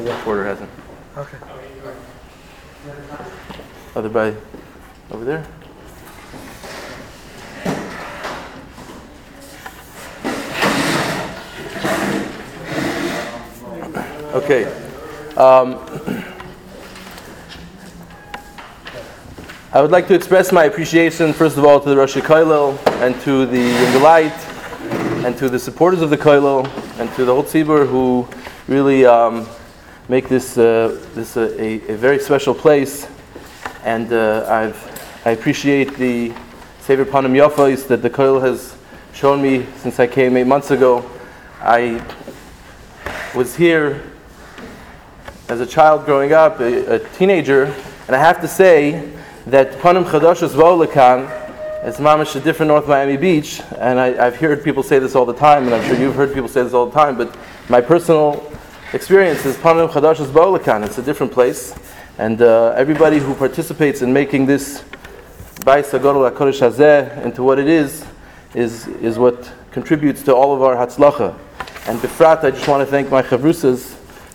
Porter hasn't. Okay. Other by over there. Okay. I would like to express my appreciation, first of all, to the Rosh Kollel and to the Yungelite and to the supporters of the Kollel and to the whole Tzibur who really make this a very special place. And I appreciate the Sefer Panim Yafos that the Kollel has shown me since I came 8 months ago. I was here as a child growing up, a teenager, and I have to say that Panim Chadashos V'Olakan is mamash a different North Miami Beach, and I've heard people say this all the time, and I'm sure you've heard people say this all the time, but my personal experience is Panim Chadashos V'Olakan. It's a different place, and everybody who participates in making this Bayis HaGadol HaKodesh Hazeh into what it is what contributes to all of our Hatzlacha. And Befrat, I just want to thank my Chavrusas.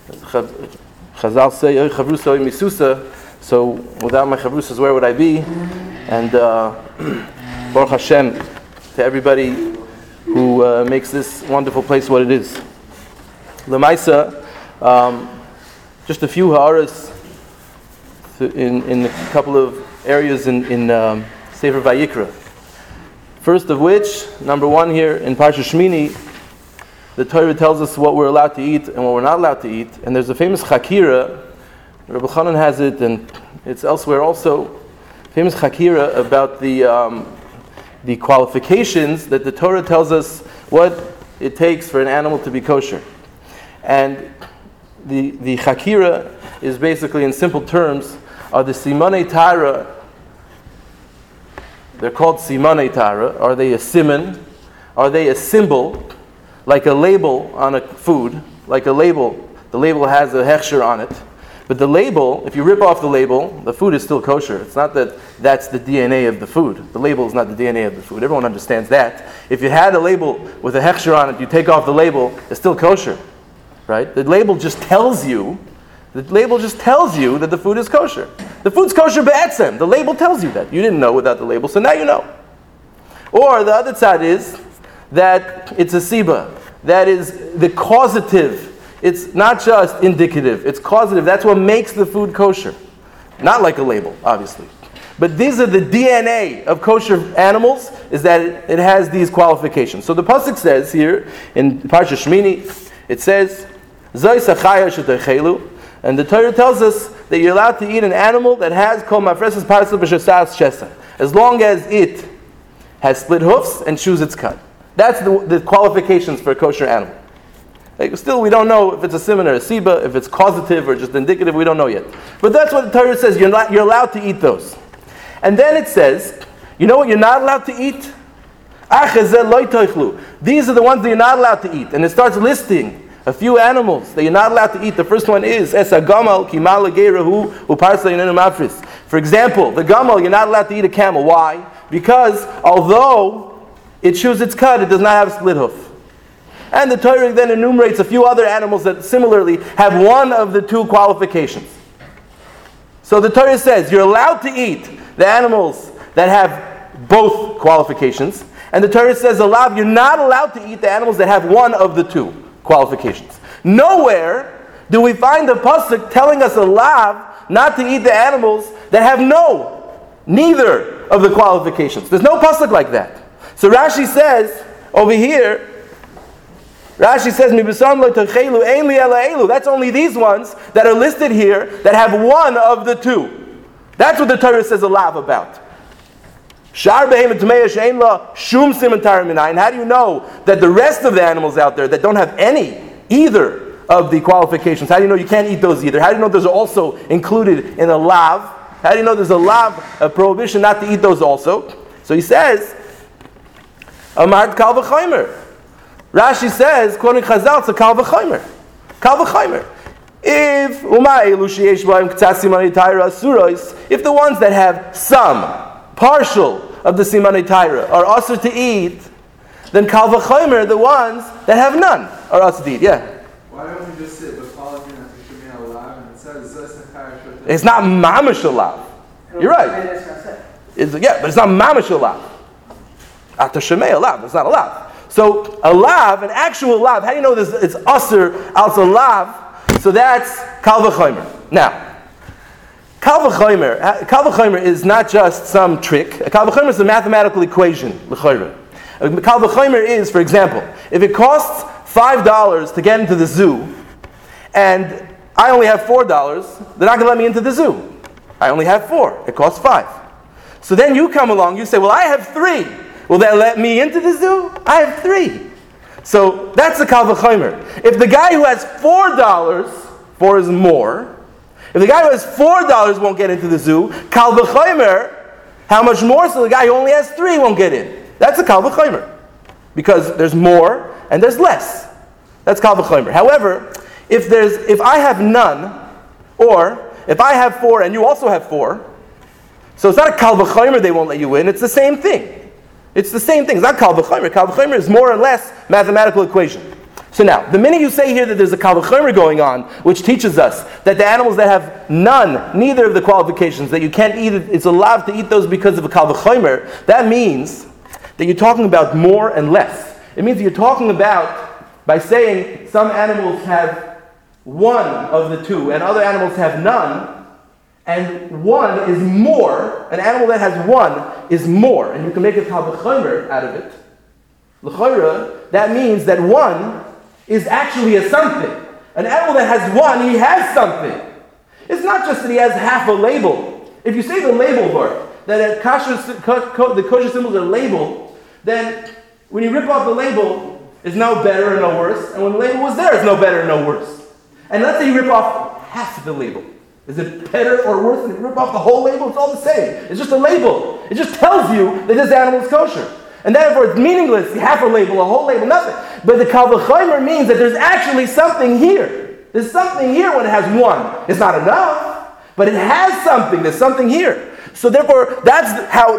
Chazal say, Chavrusa Misusa. So without my Chavrusas, where would I be? And Baruch Hashem to everybody who makes this wonderful place what it is. Lemaisa, just a few ha'aras in a couple of areas in Sefer Vayikra. First of which, number one here in Parsha Shmini, the Torah tells us what we're allowed to eat and what we're not allowed to eat. And there's a famous Chakira, Rabbi Chanan has it, and it's elsewhere also, famous Chakira about the qualifications that the Torah tells us what it takes for an animal to be kosher. And the Chakira is basically, in simple terms, are the Simanei Tara. They're called Simanei Tara. Are they a siman? Are they a symbol? Like a label on a food, like a label. The label has a hechsher on it. But the label, if you rip off the label, the food is still kosher. It's not that that's the DNA of the food. The label is not the DNA of the food. Everyone understands that. If you had a label with a hechsher on it, you take off the label, it's still kosher. Right? The label just tells you that the food is kosher. The food's kosher be'etzem. The label tells you that. You didn't know without the label, so now you know. Or the other side is that it's a siba. That is the causative. It's not just indicative. It's causative. That's what makes the food kosher. Not like a label, obviously. But these are the DNA of kosher animals, is that it has these qualifications. So the pasuk says here in Parsha Shmini, it says, Zoi sachaya shetechelu, and the Torah tells us that you're allowed to eat an animal that has kol mafreses parasel b'shasas shesa, as long as it has split hoofs and chews its cud. That's the qualifications for a kosher animal. Like, still, we don't know if it's a siman or a siba, if it's causative or just indicative, we don't know yet. But that's what the Torah says, you're allowed to eat those. And then it says, you know what you're not allowed to eat? These are the ones that you're not allowed to eat. And it starts listing a few animals that you're not allowed to eat. The first one is, for example, the gamal, you're not allowed to eat a camel. Why? Because although it chews its cud, it does not have a split hoof. And the Torah then enumerates a few other animals that similarly have one of the two qualifications. So the Torah says you're allowed to eat the animals that have both qualifications. And the Torah says, alav, you're not allowed to eat the animals that have one of the two qualifications. Nowhere do we find the pasuk telling us alav not to eat the animals that have neither of the qualifications. There's no pasuk like that. So Rashi says over here, that's only these ones that are listed here that have one of the two. That's what the Torah says a lot about. How do you know that the rest of the animals out there that don't have either of the qualifications, how do you know you can't eat those either? How do you know those are also included in a lav? How do you know there's a lav, a prohibition not to eat those also? So he says, Amart kal v'chomer. Rashi says, quoting Chazal, it's a kal v'chomer. Kal v'chomer. If the ones that have some, partial of the simanei Torah are also to eat, then kal v'chomer, the ones that have none, are also to eat. Yeah? Why don't we just sit with Paul and It's not mamash a lav. You're right. But it's not mamash a lav. Atashemei a lav. It's not a lav. So a lav, an actual lav. How do you know this? It's aser also lav. So that's kal v'chomer. Now, kal v'chomer is not just some trick. Kal v'chomer is a mathematical equation. Kal v'chomer is, for example, if it costs $5 to get into the zoo, and I only have $4, they're not going to let me into the zoo. I only have 4. It costs 5. So then you come along, you say, well, I have 3. Will they let me into the zoo? I have 3. So that's the kal v'chomer. If the guy who has $4, 4 is more. If the guy who has $4 won't get into the zoo, kal v'chomer, how much more so the guy who only has 3 won't get in? That's a kal v'chomer. Because there's more and there's less. That's kal v'chomer. However, if I have none, or if I have 4 and you also have 4, so it's not a kal v'chomer they won't let you in, it's the same thing. It's the same thing. It's not kal v'chomer. Kal v'chomer is more or less mathematical equation. So now, the minute you say here that there's a kal v'chomer going on, which teaches us that the animals that have none, neither of the qualifications, that you can't eat it, it's allowed to eat those because of a kal v'chomer, that means that you're talking about more and less. It means that you're talking about, by saying some animals have one of the two and other animals have none, and one is more, an animal that has one is more, and you can make a kal v'chomer out of it. L'chayra, that means that one is actually a something. An animal that has one, he has something. It's not just that he has half a label. If you say the label part, that the kosher symbols are labeled, then when you rip off the label, it's no better and no worse. And when the label was there, it's no better and no worse. And let's say you rip off half of the label. Is it better or worse than if you rip off the whole label? It's all the same. It's just a label. It just tells you that this animal is kosher. And therefore it's meaningless, half a label, a whole label, nothing. But the kal v'chomer means that there's actually something here. There's something here when it has one. It's not enough, but it has something. There's something here. So therefore, that's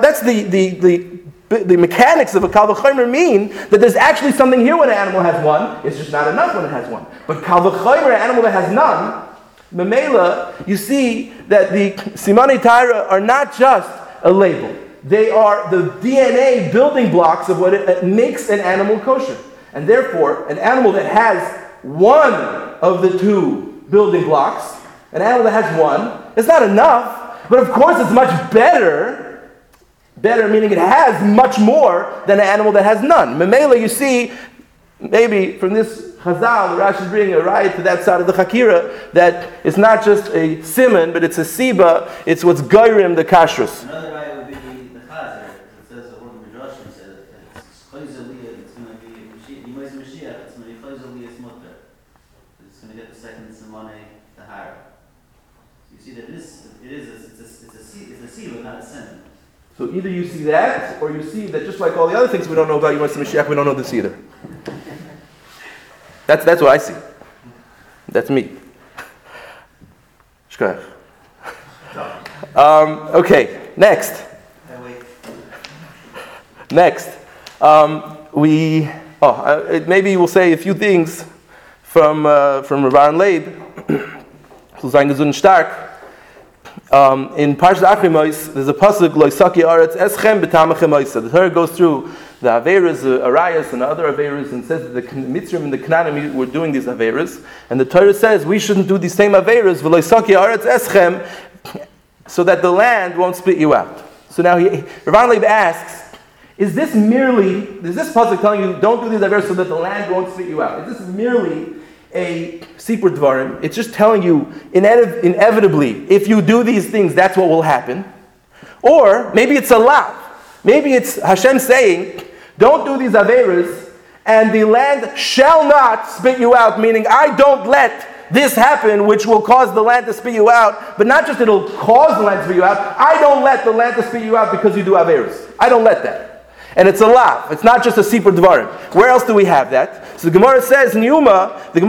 the mechanics of a kal v'chomer mean that there's actually something here when an animal has one. It's just not enough when it has one. But kal v'chomer, an animal that has none, memela, you see that the simanei Torah are not just a label. They are the DNA building blocks of what it makes an animal kosher. And therefore, an animal that has one of the two building blocks, an animal that has one, it's not enough, but of course it's much better. Better meaning it has much more than an animal that has none. Memela, you see, maybe from this Chazal, Rashi is bringing a riot to that side of the Chakira, that it's not just a siman, but it's a siba, it's what's goyrim the kashrus. Another riot would be the Chazer. It says that one of the Midrashim said that it's Chayzaliyah, it's going to be Yimais Mashiach, it's going to be Chayzaliyah's mutter. It's going to get the second Simone, the Hara. So you see that it's a siba, not a siman. So either you see that, or you see that just like all the other things we don't know about Yimais Mashiach, we don't know this either. That's what I see. That's me. Okay, next. Next. Maybe we'll say a few things from Rav Aaron Leib. In Parshas Achrimos, there's a pasuk Lo Yisaki Aretz Eschem B'Tamachem Oisa. The Torah goes through the Averas, Arayas, and other Averas, and says that the Mitzrim and the Canaanim were doing these Averas. And the Torah says we shouldn't do these same Averas, Lo Yisaki Aretz Eschem, so that the land won't spit you out. So now Rav Aaron Leib asks, is this pasuk telling you don't do these Averas so that the land won't spit you out? Is this merely a Sipur Dvarim? It's just telling you inevitably, if you do these things, that's what will happen. Or maybe it's a lav. Maybe it's Hashem saying, don't do these Averas, and the land shall not spit you out, meaning I don't let this happen, which will cause the land to spit you out, but not just it'll cause the land to spit you out, I don't let the land to spit you out because you do Averas. I don't let that. And it's a lav. It's not just a Sipur Dvarim. Where else do we have that? So the Gemara says in Yuma, the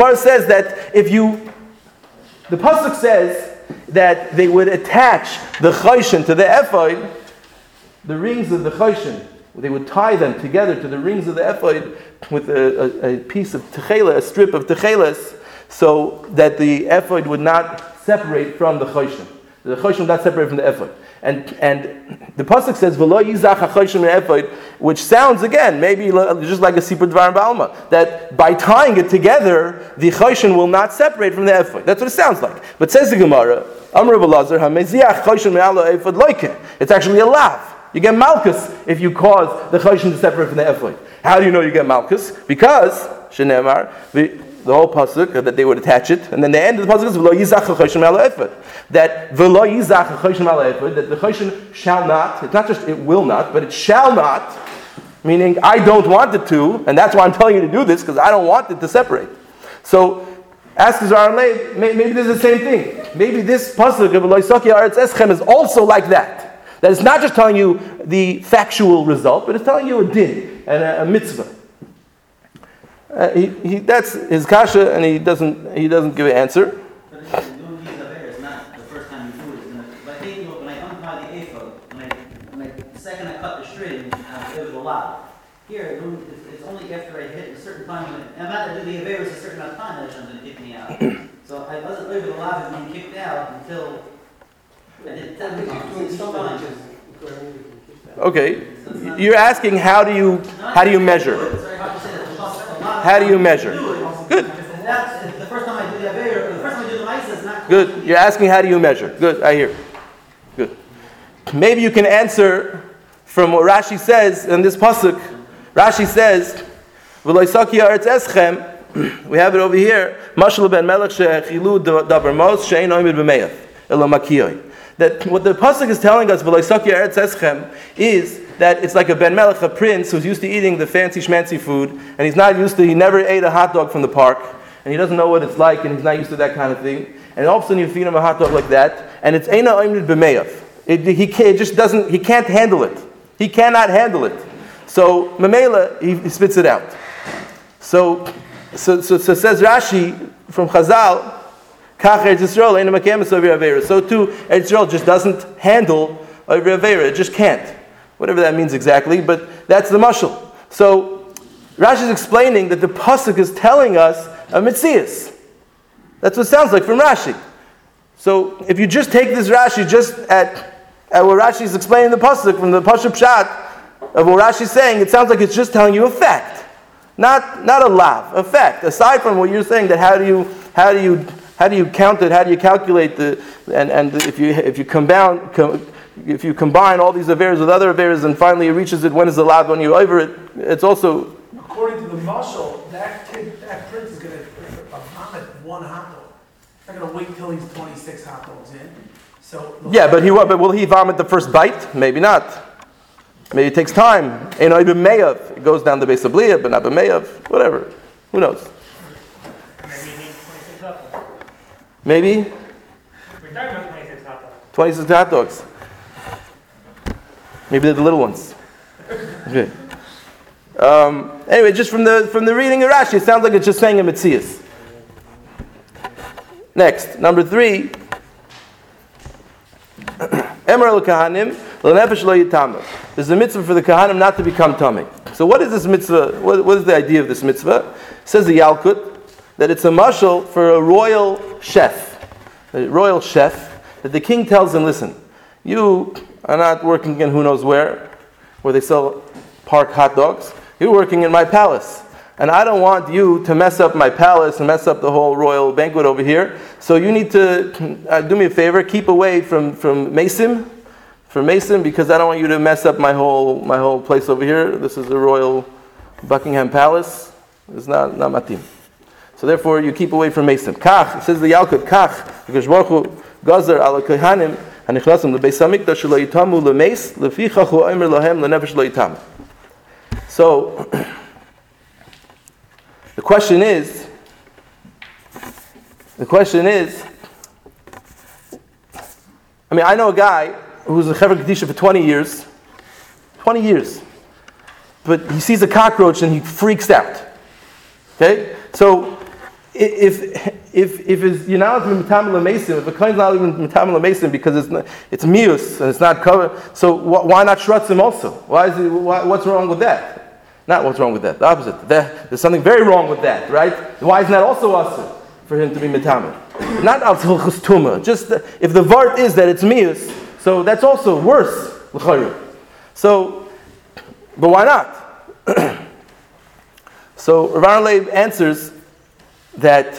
pasuk says that they would attach the chayshin to the ephod, the rings of the chayshin. They would tie them together to the rings of the ephod with a piece of techela, a strip of techelas, so that the ephod would not separate from the choshim. The choshim will not separate from the ephod. And the pasuk says v'lo yizach hachoshim me'ephod, which sounds again maybe just like a sipur dvar b'alma, that by tying it together, the choshim will not separate from the ephod. That's what it sounds like. But says the Gemara, Amar Rav Elazar hameziach choshim me'alo ephod loike. It's actually a lav. You get malchus if you cause the choshim to separate from the ephod. How do you know you get malchus? Because shenemar the whole pasuk that they would attach it, and then the end of the pasuk is v'lo yizach hachoshim me'alo ephod. That v'lo yizach hachoshim me'alo ephod, that the choshim shall not. It's not just it will not, but it shall not. Meaning I don't want it to, and that's why I'm telling you to do this because I don't want it to separate. So ask Zohar Leib, maybe this is the same thing. Maybe this pasuk of v'lo yisaki haaretz eschem is also like that. That it's not just telling you the factual result, but it's telling you a din and a mitzvah. That's his kasha, and he doesn't give an answer. But doing these averos, not the first time you do it. When I untie the ephod, the second I cut the string, it was a lot. Here, it's only after I hit a certain time. I'm not going to do the averos a certain amount of time that Hashem's going to kick me out. So I wasn't over the lot of being kicked out until I did 10 times. Okay, you're asking how do you measure? How do you measure? Good. The first time I do the averos, the first time I do the ma'isa is not good. You're asking how do you measure? Good. I hear. Good. Maybe you can answer from what Rashi says in this pasuk. Rashi says, "V'lo yisaki haaretz eschem." We have it over here. Mashal ben melech shechilu davar mos she'ein oimid b'meyav elo makiyoi. That what the pasuk is telling us, "V'lo yisaki haaretz eschem," is that it's like a ben melech, a prince who's used to eating the fancy schmancy food, and he never ate a hot dog from the park, and he doesn't know what it's like, and he's not used to that kind of thing. And all of a sudden you feed him a hot dog like that, and it's eina oimid b'meyav. He can't handle it. He cannot handle it. So Mamela, he spits it out. So says Rashi from Chazal, Kach Eretz Yisrael eina makemes over Avera. So too, Eretz Yisrael just doesn't handle over Avera. It just can't. Whatever that means exactly, but that's the mashal. So Rashi is explaining that the pasuk is telling us a mitzias. That's what it sounds like from Rashi. So if you just take this Rashi just at what Rashi is explaining the pasuk from the pasuk pshat of what Rashi is saying, it sounds like it's just telling you a fact, not a lav, a fact. Aside from what you're saying, that how do you count it? How do you calculate if you combine all these averas with other averas and finally it reaches it, when is the lav when you're over it? It's also according to the mashal, that prince is going to vomit one hot dog. They're going to wait till he's 26 hot dogs in. So yeah, but will he vomit the first bite? Maybe not. Maybe it takes time. It goes down the base of Bliya, but not b'meyav. Whatever. Who knows? Maybe you need 26 hot dogs. Maybe? We're talking about 26 hot dogs. 26 hot dogs. Maybe they're the little ones. Okay. Anyway, just from the reading of Rashi, it sounds like it's just saying a mitzias. Next, number 3. Emer l'kahanim l'nefesh lo yitama. There's a mitzvah for the kahanim not to become tummy. So what is this mitzvah? What is the idea of this mitzvah? It says the Yalkut that it's a mashal for a royal chef. A royal chef, that the king tells him, listen, you are not working in who knows where they sell park hot dogs. You're working in my palace. And I don't want you to mess up my palace and mess up the whole royal banquet over here. So you need to do me a favor, keep away from Mason, because I don't want you to mess up my whole place over here. This is the royal Buckingham Palace. It's not matim. So therefore, you keep away from Mason. Kach, it says the Yalkut, Kach, because Baruch Hu gazer ala kohanim hanichnasim lebeis hamikdash shelo yitamu lemeis lefichach hu omer lahem lenefesh lo yitamu. So the question is, I mean, I know a guy who's a Chevra Kedisha for 20 years, but he sees a cockroach and he freaks out. Okay? So, if you're not mitam l'meisim, if a kohen's not even mitam l'meisim because it's mius and it's not covered, so why not shratzim also? What's wrong with that? Not what's wrong with that. The opposite. There's something very wrong with that, right? Why isn't that also us for him to be mitam? not al hilchos tuma. Just if the vart is that it's mius, so that's also worse. So, but why not? So Rav Leib answers that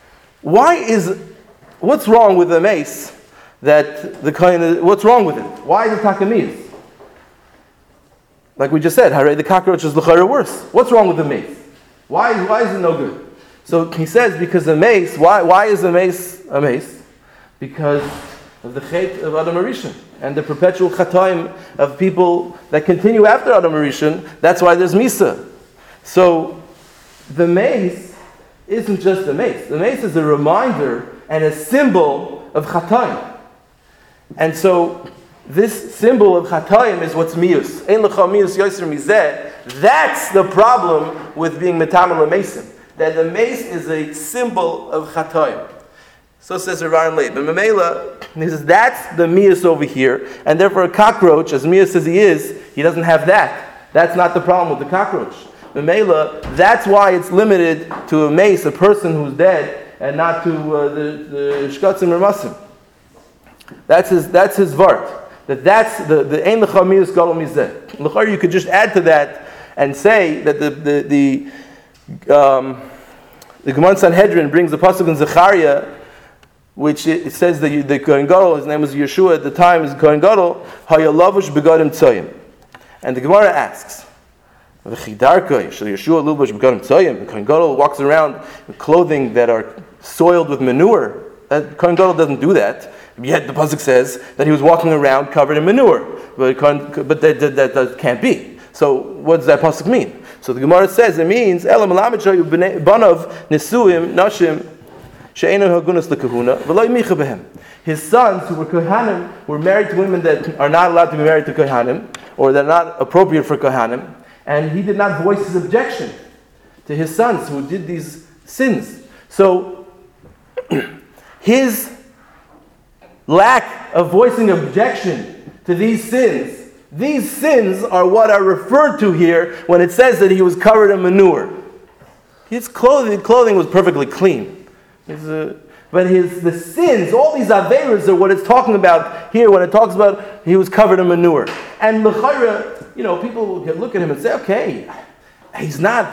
what's wrong with the mace that the kohen? What's wrong with it? Why is it takamiyas? Like we just said, the cockroach is l'chayra worse. What's wrong with the mace? Why is it no good? So he says because the mace. Why is the mace a mace? Because of the chet of Adam HaRishon and the perpetual chataim of people that continue after Adam HaRishon. That's why there's misa. So the mace isn't just a mace. The mace is a reminder and a symbol of chataim. And so this symbol of chataim is what's mius. Ein lecha mius yoser mizeh. That's the problem with being metamel mason. That the mace is a symbol of chataim. So says Rav Leib. But Mamela, he says that's the mius over here, and therefore a cockroach, as mius as he is, he doesn't have that. That's not the problem with the cockroach. Mamela, that's why it's limited to a mace, a person who's dead, and not to the shkatzim or masim. That's his vart. That's the ein lecha mius gadol mizeh. L'chayr, you could just add to that and say that the Gemara Sanhedrin brings the pasuk in Zechariah, which it says that the Kohen Gadol, his name was Yeshua at the time, is Kohen Gadol, hayalavush begadim tzoyim. And the Gemara asks, v'chidarkoi shel Yeshua lubush begadim tzoyim. The Kohen Gadol walks around with clothing that are soiled with manure. Kohen Gadol doesn't do that. Yet the pasuk says that he was walking around covered in manure. But that can't be. So what does that pasuk mean? So the Gemara says it means elam lamed shayu banav nesuim nashim. His sons, who were kohanim, were married to women that are not allowed to be married to kohanim, or that are not appropriate for kohanim, and he did not voice his objection to his sons who did these sins. So his lack of voicing objection to these sins are what are referred to here when it says that he was covered in manure. His clothing was perfectly clean. But the sins, all these averas are what it's talking about here when it talks about he was covered in manure. And l'chayra, people can look at him and say, okay, he's not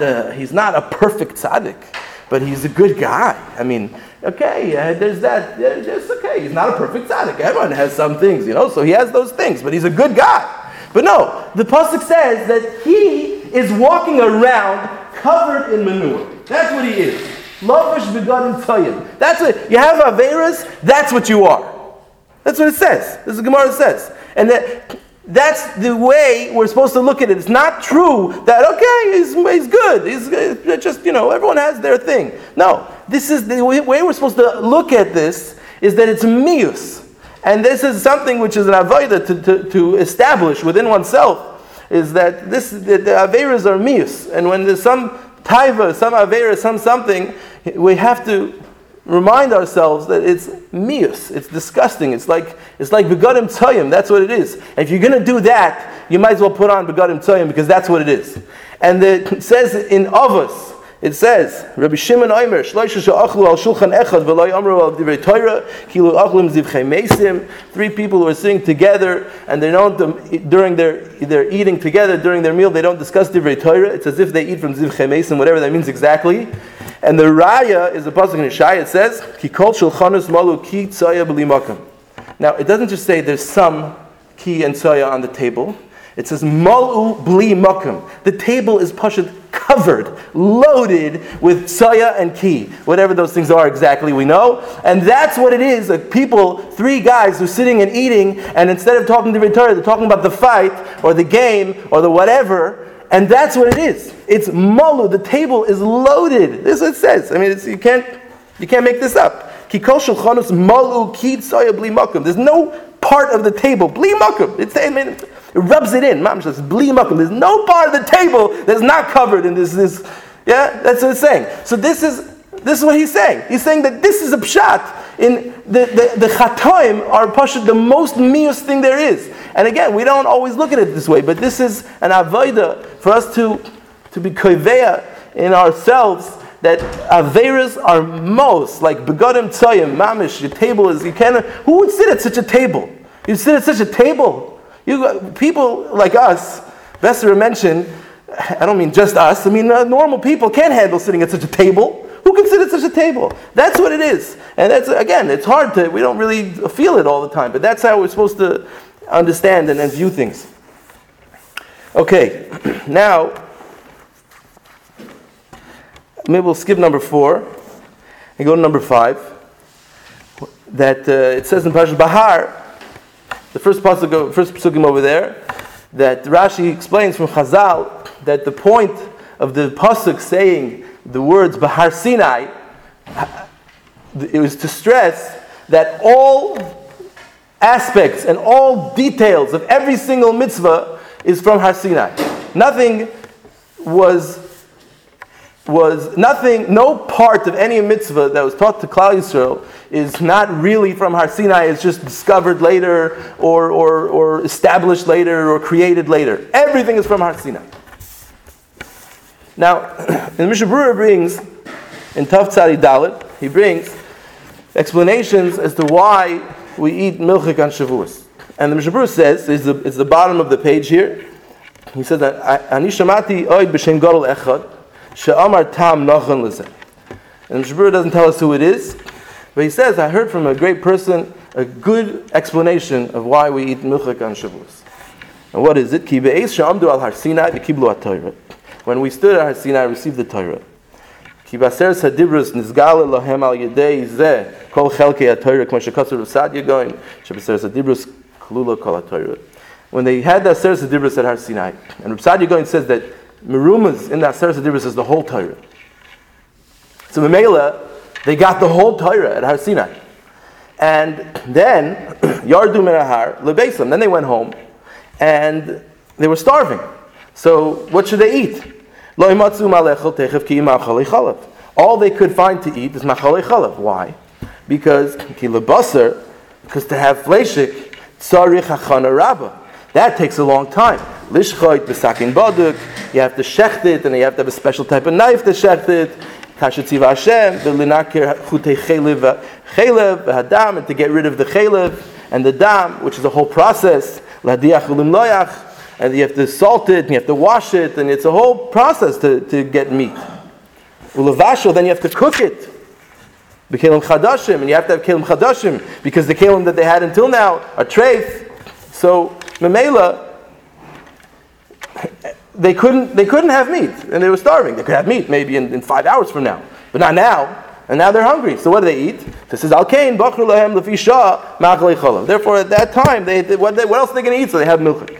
a perfect tzaddik, but he's a good guy. I mean, okay, there's that. Just okay, he's not a perfect tzaddik. Everyone has some things, so he has those things, but he's a good guy. But no, the pasuk says that he is walking around covered in manure. That's what he is. Lavish begadim tayim. That's what you have averas. That's what you are. That's what it says. This is the Gemara says, and that's the way we're supposed to look at it. It's not true that okay, he's good. He's just everyone has their thing. No, this is the way we're supposed to look at this. Is that it's mius, and this is something which is an avodah to establish within oneself. Is that the averas are mius, and when there's some taiva, some avera, something, we have to remind ourselves that it's mius. It's disgusting. It's like begadim tzayim. That's what it is. And if you're going to do that, you might as well put on begadim tzayim because that's what it is. And it says in Avos, it says, Rabbi Shimon Omer, Shloisha she'achlu al shulchan echad v'lo yamru al divrei Torah, kilu achlim zivchei mesim. 3 people who are sitting together, and they don't, during their eating together, during their meal, they don't discuss divrei Torah. It's as if they eat from zivchei mesim, whatever that means exactly. And the raya is a pasuk in Yeshaya. It says, ki kol shulchanus malu ki tzaya b'li makam. Now, it doesn't just say there's some ki and tzaya on the table. It says malu bli makam. The table is pashut covered, loaded with tzaya and ki, whatever those things are exactly, we know. And that's what it is. People, 3 guys who are sitting and eating, and instead of talking to the Torah, they're talking about the fight or the game or the whatever. And that's what it is. It's malu. The table is loaded. This is what it says. I mean, you can't make this up. Ki kol shulchanus malu ki tzaya bli makam. There's no part of the table bli makam. It rubs it in. Mom says, bli makom. There's no part of the table that's not covered in this. Yeah, that's what it's saying. So this is what he's saying. He's saying that this is a pshat in the chatoim are pashut the most mius thing there is. And again, we don't always look at it this way, but this is an avodah for us to be koveya in ourselves that Averas are most, like Begadim Tzayim, Mamish, your table is, who would sit at such a table? You sit at such a table? People like us, Besser mentioned, I don't mean just us, I mean normal people can't handle sitting at such a table. Who can sit at such a table? That's what it is. And that's, again, it's hard we don't really feel it all the time, but that's how we're supposed to understand and view things. Okay, now, maybe we'll skip number 4 and go to number 5. That it says in Parashat Bahar, the first psukim over there, that Rashi explains from Chazal that the point of the pasuk saying the words Bahar Sinai, it was to stress that all aspects and all details of every single mitzvah is from Har Sinai. Nothing no part of any mitzvah that was taught to Klal Yisrael is not really from Har Sinai. It's just discovered later or established later or created later. Everything is from Har Sinai. Now, the Mishnah Berurah brings, in Tav Tzadi Dalet, he brings explanations as to why we eat milchik on Shavuos. And the Mishnah Berurah says, it's the bottom of the page here, he says that, Ani shamati oid b'shem gadol echad, she'amar tam nachon lezeh. And the Mishnah Berurah doesn't tell us who it is, but he says, I heard from a great person a good explanation of why we eat milchik on Shavuos. And what is it? Ki be'ez she'amdu al Har Sinai v'kiblu at-Torah. When we stood at Har Sinai, received the Torah. Ki b'aseres hadibrus nizgale lahem al yedei zeh kol chelkei ha-Torah k'mo shekasur v'sadia going she'b'aseres hadibrus kalula kol ha-Torah. When they had the aseres hadibrus at Har Sinai, and Rav Sadia Goin says that merumas in the aseres hadibrus is the whole Torah. So Memela, they got the whole Torah at Har Sinai. And then, yardu min hahar lebeisam. Then they went home, and they were starving. So what should they eat? All they could find to eat is machalei chalav. Why? Because to have fleshik, tzarich hachana rabba. That takes a long time. Lishchoit b'sakin baduk. You have to shecht it, and you have to have a special type of knife to shecht it. Kashetziv Hashem, the linakir chutei chelev hadam, and to get rid of the chelev and the dam, which is a whole process. Ladiach ulim loyach. And you have to salt it, and you have to wash it, and it's a whole process to get meat. Ulavashel, then you have to cook it. B'kelim chadashim, and you have to have kelim chadashim, because the kelim that they had until now are treif. So, memela, they couldn't have meat, and they were starving. They could have meat maybe in 5 hours from now, but not now. And now they're hungry. So what do they eat? It says, Al kain bachru lahem lefi shah ma'achalei chalav. Therefore, at that time, what else are they going to eat? So they have milchik.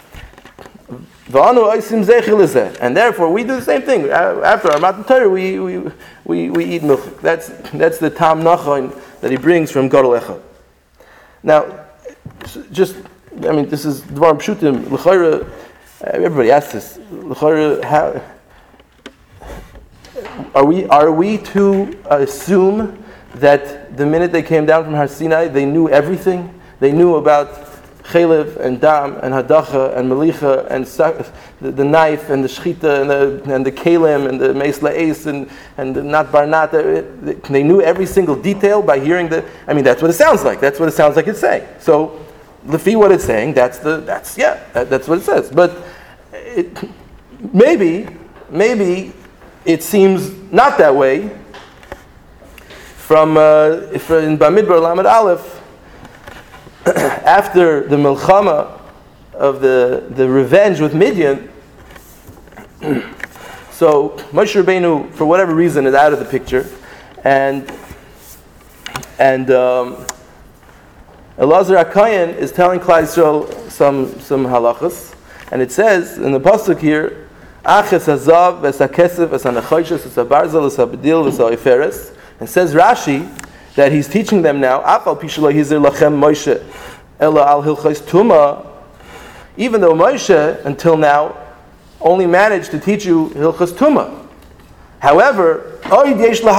And therefore, we do the same thing. After our Matan Torah, we eat milchik. That's the tam nachon that he brings from Gadol Echad. Now, this is Dvarim Pshutim. L'chayra, everybody asks this. L'chayra, how are we to assume that the minute they came down from Har Sinai, they knew everything? They knew about chelev and dam and hadacha and melicha and the knife and the shchita and the kelim and the meis la'es and the nat barnat. They knew every single detail by hearing that's what it sounds like. That's what it sounds like it's saying. So, lefi what it's saying, that's what it says. But maybe it seems not that way. From in Bamidbar Lamed Aleph. After the milchama of the revenge with Midian, so Moshe Rabbeinu, for whatever reason, is out of the picture, and Elazar HaKohen is telling Klal Yisrael some halachas, and it says in the pasuk here, Aches hazav v'sakesef v'sanachoshes v'sabarzel v'sabedil v'sa'iferes, and says Rashi that he's teaching them now, even though Moshe, until now, only managed to teach you Hilchas Tumah. However, I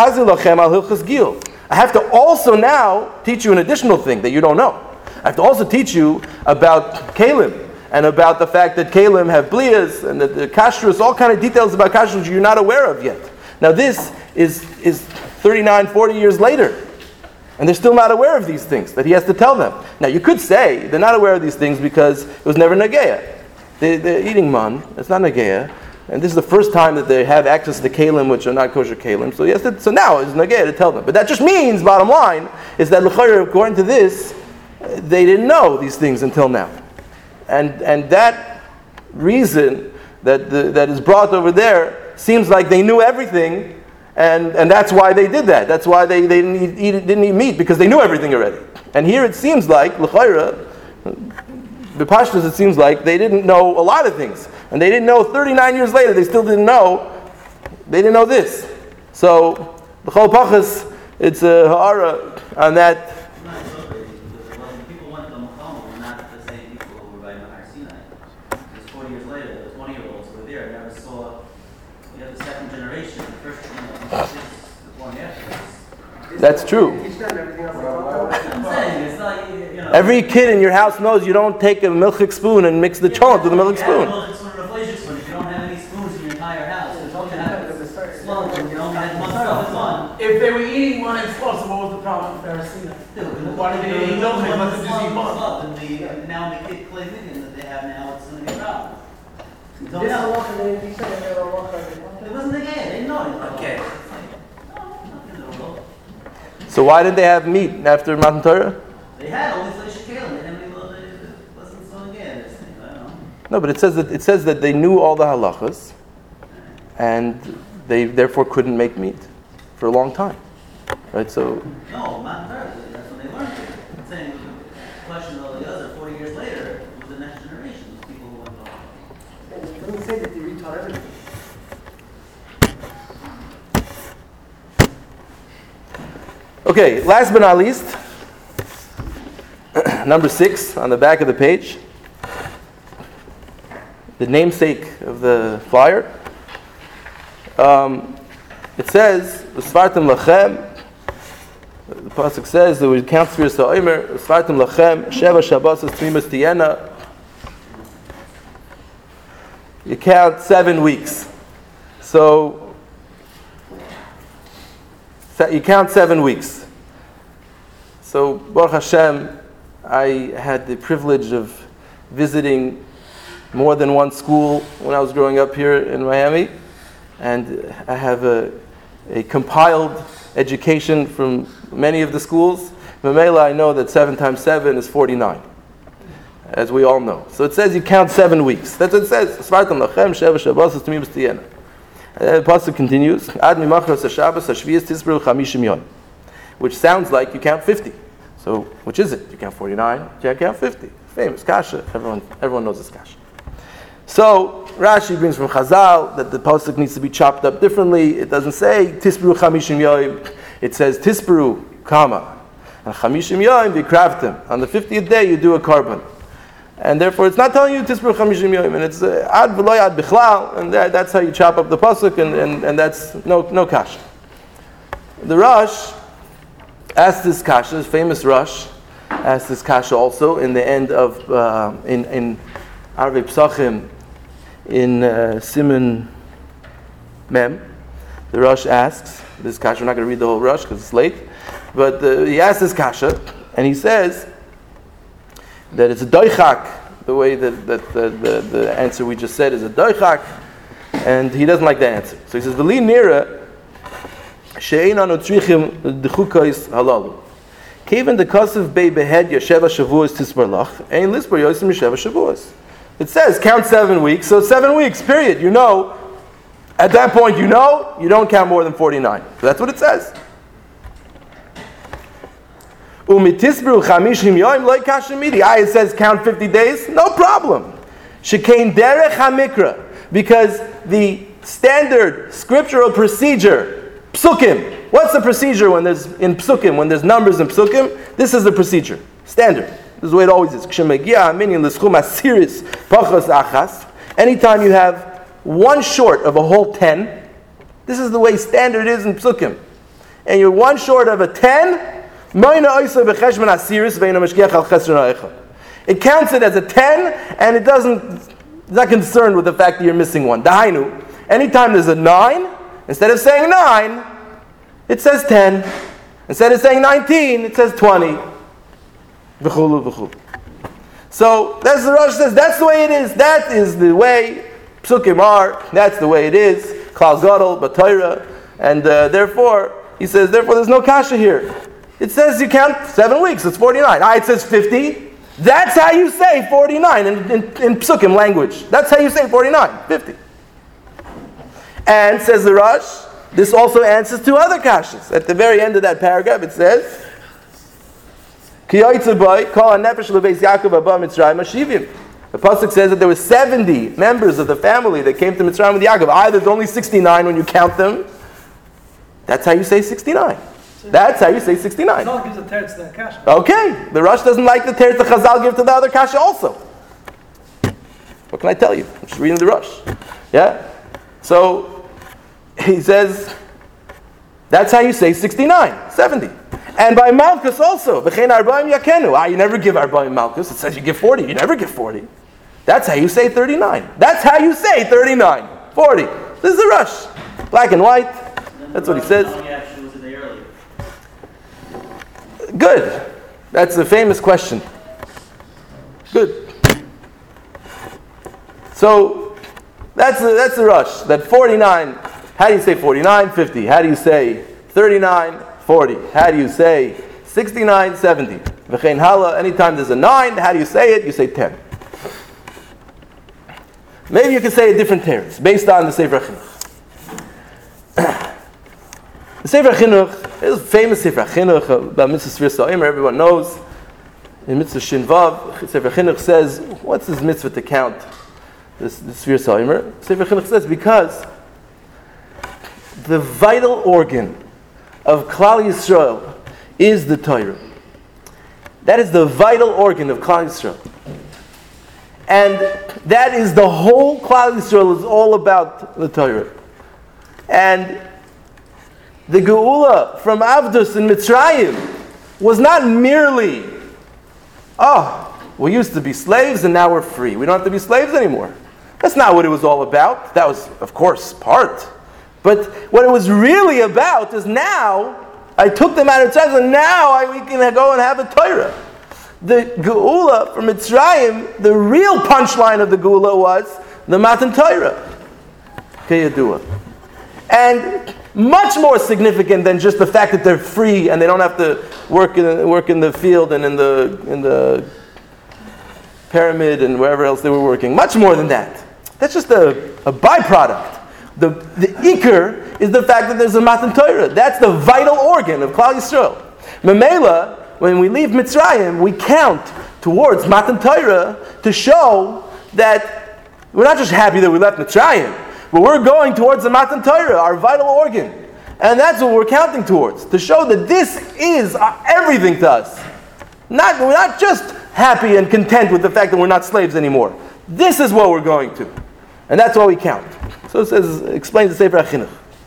have to also now teach you an additional thing that you don't know. I have to also teach you about Kalim, and about the fact that Kalim have blias, and that the kashrus, all kind of details about kashrus you're not aware of yet. Now this is 39, 40 years later. And they're still not aware of these things, that he has to tell them. Now you could say they're not aware of these things because it was never Nageya. They're eating man, it's not Nageya. And this is the first time that they have access to Kalim, which are not kosher Kalim. So so now it's Nageya to tell them. But that just means, bottom line, is that l'chayr, according to this, they didn't know these things until now. And that reason that is brought over there seems like they knew everything, and that's why they did that. That's why they didn't eat meat, because they knew everything already. And here it seems like, l'chayra, b'pashtus, it seems like they didn't know a lot of things. And they didn't know 39 years later, they still didn't know this. So, b'chol pachas, it's a ha'ara on that. People went to Muhammad were not the same people who were by Mahar Sinai. Because 40 years later, the 20-year-olds were there, never saw. We have the second generation, the first generation, the one after. That's true. I'm saying, it's like, Every kid in your house knows you don't take a milchik spoon and mix the cholent with a milk spoon. If you don't have any spoons in your entire house, you don't have slugs, and you don't have one stuff is on. If they were eating one explosive, what was the problem with Pharisee? Why did they eat milk? They must have just eat one. And now the kid clay thinking that they have now, it's going to be a problem. It wasn't the game, they didn't know it. Okay. So why did they have meat after Matan Torah? They had only Felicia Kalim, they didn't even it wasn't so again, this thing, I don't know. No, but it says that they knew all the halachas, and they therefore couldn't make meat for a long time, right? So No, Matan Torah, that's when they learned it. I'm saying the question of the other 40 years later was the next generation, the people who went on. It doesn't say that they retaught everything. okay, last but not least, number 6 on the back of the page, the namesake of the flyer. It says, "Svartim lachem." The pasuk says that we count Sfiras HaOmer. "Svartim lachem sheva shabbos tmimus tiyena." You count 7 weeks. So you count 7 weeks. So Baruch Hashem, I had the privilege of visiting more than one school when I was growing up here in Miami, and I have a compiled education from many of the schools. Mamela, I know that 7 times 7 is 49, as we all know. So it says you count 7 weeks. That's what it says. Svartam lachem sheva shabbos tmimus tiyena. The pasuk continues, Ad mimachros haShabbos hashviyas tisberu chamishim yom, which sounds like you count 50. So which is it? You count 49? You count 50. Famous kasha. Everyone knows this kasha. So Rashi brings from Chazal that the pasuk needs to be chopped up differently. It doesn't say tisberu chamishim yom. It says tisberu kama, and chamishim yom v'kravtim. On the 50th day you do a korban. And therefore, it's not telling you tisberu chamishim yom, and it's ad v'lo ad bichlal, and that's how you chop up the pasuk, and that's no kasha. The Rosh asked this kasha, this famous Rosh asked this kasha also in the end of in Arvei Psachim in Siman Mem. The Rosh asks this kasha. We're not going to read the whole Rosh because it's late, but he asks this kasha, and he says that it's a doichak, the way that the answer we just said is a doichak, and he doesn't like the answer. So he says, "V'li nira she'ein anu tzrichim d'chukos halalu. Keven dekasav bei behed yasheva shavuos tisbar lach, ein lisbar yosim yasheva shavuos." It says count 7 weeks, so 7 weeks, period. You know, at that point you know, you don't count more than 49. So that's what it says. Umitisbru chamishim yoim loy kashemidi. It says count 50 days, no problem. Shekain derech hamikra, because the standard scriptural procedure, psukim. What's the procedure when there's in psukim? When there's numbers in psukim, this is the procedure, standard. This is the way it always is. Anytime you have one short of a whole 10, this is the way standard is in psukim, and you're one short of a 10. It counts it as a 10, and it's not concerned with the fact that you're missing one. Dahainu, anytime there's a 9, Instead of saying 9, it says 10. Instead of saying 19, it says 20. V'chulu, v'chulu. So that's the Rosh says, that's the way it is. That is the way Psukim are. That's the way it is. Klal Gadol, B'Torah. And therefore, he says, therefore there's no kasha here. It says you count 7 weeks, it's 49. It says 50. That's how you say 49 in Psukim language. That's how you say 49, 50. And, says the Rosh, this also answers two other kashas. At the very end of that paragraph it says, the pasuk says that there were 70 members of the family that came to Mitzrayim with Yaakov. Either there's only 69 when you count them. That's how you say 69. That's how you say 69. Chazal gives a teretz to that kasha. Okay, the Rosh doesn't like the teretz the Chazal give to the other kasha also. What can I tell you? I'm just reading the Rosh. Yeah? So, he says, that's how you say 69, 70. And by Malchus also, v'chein arba'im yakenu. You never give arba'im Malchus. It says you give 40. You never give 40. That's how you say 39. That's how you say 39, 40. This is the Rosh. Black and white. That's what he says. Was a day earlier. Good. That's a famous question. Good. So, that's the Rosh. That 49, how do you say 49, 50? How do you say 39, 40? How do you say 69, 70? V'chein hala, anytime there's a 9, how do you say it? You say 10. Maybe you can say a different terms based on the Sefer Chinuch. The Sefer Chinuch is a famous Sefer Chinuch about Mitzvah Sfir Sa'imer, everyone knows. In Mitzvah Shin Vav, Sefer Chinuch says, what's this mitzvah to count? This Sfir Sa'imer. Sefer Chinuch says, because the vital organ of Klal Yisrael is the Torah. That is the vital organ of Klal Yisrael. And that is the whole Klal Yisrael is all about the Torah. And the Geula from Avdus in Mitzrayim was not merely, we used to be slaves and now we're free. We don't have to be slaves anymore. That's not what it was all about. That was, of course, part. But what it was really about is now, I took them out of Mitzrayim and now we can go and have a Torah. The Geula from Mitzrayim, the real punchline of the Geula was the Matan Torah. Keyadua. And much more significant than just the fact that they're free and they don't have to work in the field and in the pyramid and wherever else they were working. Much more than that. That's just a byproduct. The Iker is the fact that there's a Matan Torah. That's the vital organ of Klal Yisrael. Memela, when we leave Mitzrayim, we count towards Matan Torah to show that we're not just happy that we left Mitzrayim, but we're going towards the Matan Torah, our vital organ. And that's what we're counting towards, to show that this is everything to us. We're not just happy and content with the fact that we're not slaves anymore. This is what we're going to. And that's why we count. So it says, explains the Sefer HaChinuch.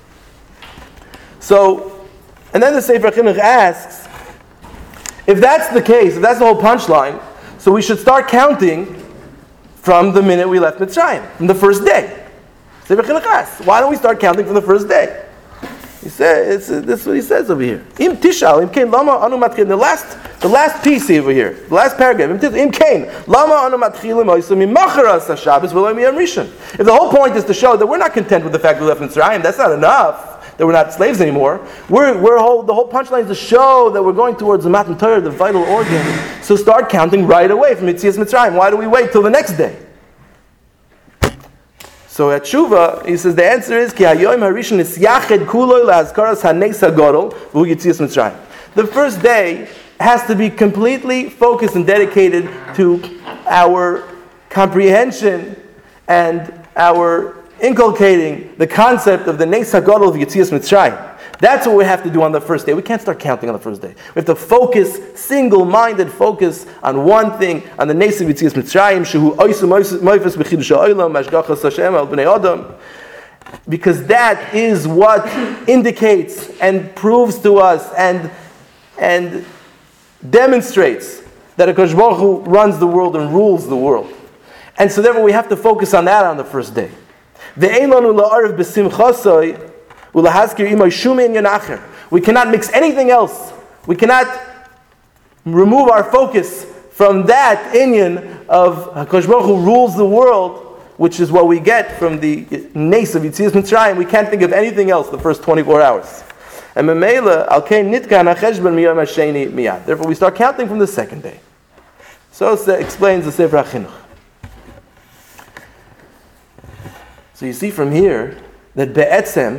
So, and then the Sefer HaChinuch asks, if that's the case, if that's the whole punchline, so we should start counting from the minute we left Mitzrayim, from the first day. Sefer HaChinuch asks, why don't we start counting from the first day? He says, this is what he says over here. Im tishal, im kein lama anu matchil. The last piece over here, the last paragraph. Im kein lama anu matchilim oisum imacharas hashabbos v'lo miyam rishon. If the whole point is to show that we're not content with the fact we left Mitzrayim, that's not enough. That we're not slaves anymore. The whole punchline is to show that we're going towards the Matan Torah, the vital organ. So start counting right away from Yetzias Mitzrayim. Why do we wait till the next day? So at Shuvah, he says the answer is Ki hayoim harishon is yached kuloi la'azkaras haneis hagadol v'hu Yetzias Mitzrayim. The first day has to be completely focused and dedicated to our comprehension and our inculcating the concept of the Neis HaGadol of Yetzias Mitzrayim. That's what we have to do on the first day. We can't start counting on the first day. We have to focus, single-minded focus on one thing, on the Neis of Yetzias Mitzrayim, Shehu Oisu Moifes B'chidush Ha'olam, Mashgachas Hashem Al B'nei Adam, because that is what indicates and proves to us and demonstrates that HaKadosh Baruch Hu runs the world and rules the world. And so therefore we have to focus on that on the first day. Ve'ein lanu la'arev b'simchasoi We cannot mix anything else. We cannot remove our focus from that inyan of HaKadosh Baruch Hu rules the world, which is what we get from the Nes of Yetzias Mitzrayim. We can't think of anything else the first 24 hours. And therefore we start counting from the second day. So it explains the Sefer HaChinuch. So you see from here that be'etzem,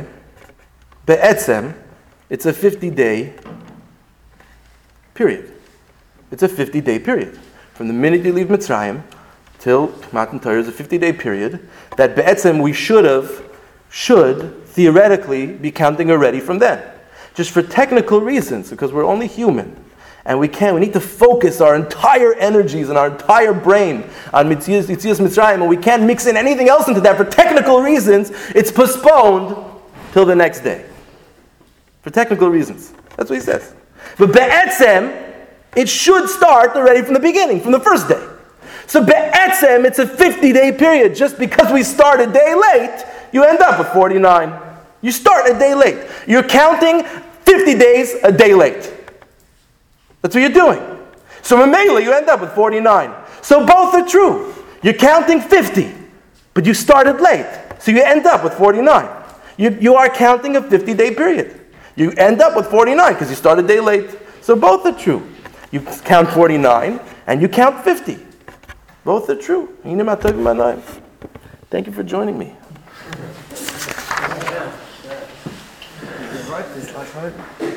it's a 50-day period. It's a 50-day period. From the minute you leave Mitzrayim till Matan Torah is a 50-day period that be'etzem we should theoretically be counting already from then. Just for technical reasons, because we're only human. And we need to focus our entire energies and our entire brain on Yetzias Mitzrayim, and we can't mix in anything else into that. For technical reasons, it's postponed till the next day. For technical reasons. That's what he says. But be'etzem, it should start already from the beginning, from the first day. So be'etzem, it's a 50-day period. Just because we start a day late, you end up with 49. You start a day late. You're counting 50 days a day late. That's what you're doing. So Mamela, you end up with 49. So both are true. You're counting 50, but you started late. So you end up with 49. You are counting a 50-day period. You end up with 49 because you started a day late. So both are true. You count 49 and you count 50. Both are true. Thank you for joining me. Right, this last night.